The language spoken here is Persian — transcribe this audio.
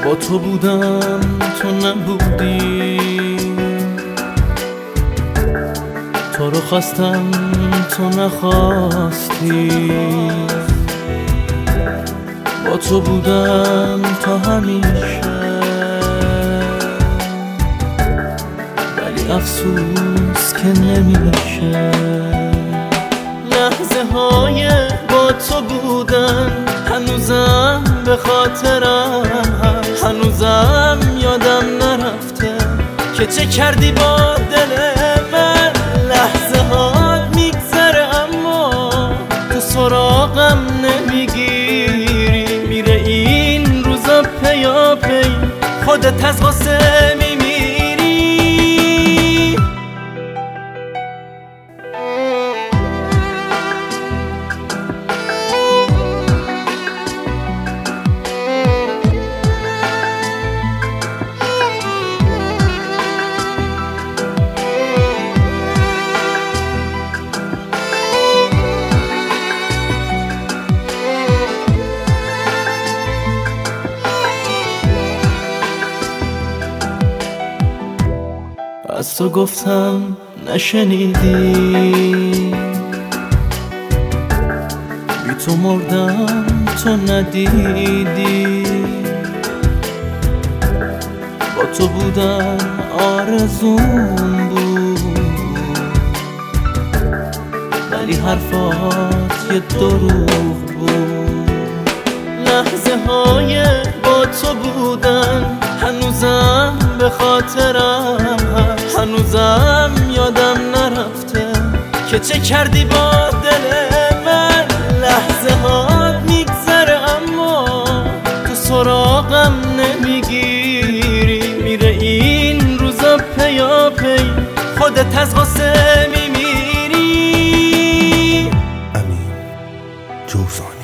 با تو بودم تو نبودی، تو رو خواستم تو نخواستی، با تو بودم تا همیشه، ولی افسوس که نمیشه. لحظه های با تو بودن هنوزم به خاطرم هست، هنوزم یادم نرفته که چه کردی با دل من. لحظه ها میگذره اما تو سراغم نمیگیری، میره این روزا پیا پی خودت از غصه میمیری. از تو گفتم نشنیدی، بی تو مردم تو ندیدی، با تو بودم آرزوم بود، ولی حرفات یه دروغ بود. لحظه های با تو بودن هنوزم به خاطرم هست، هنوزم یادم نرفته که چه کردی با دل من. لحظه ها میگذره اما تو سراغم نمیگیری، میره این روزا پیا پی خودت از غصه میمیری. امین جوزانی.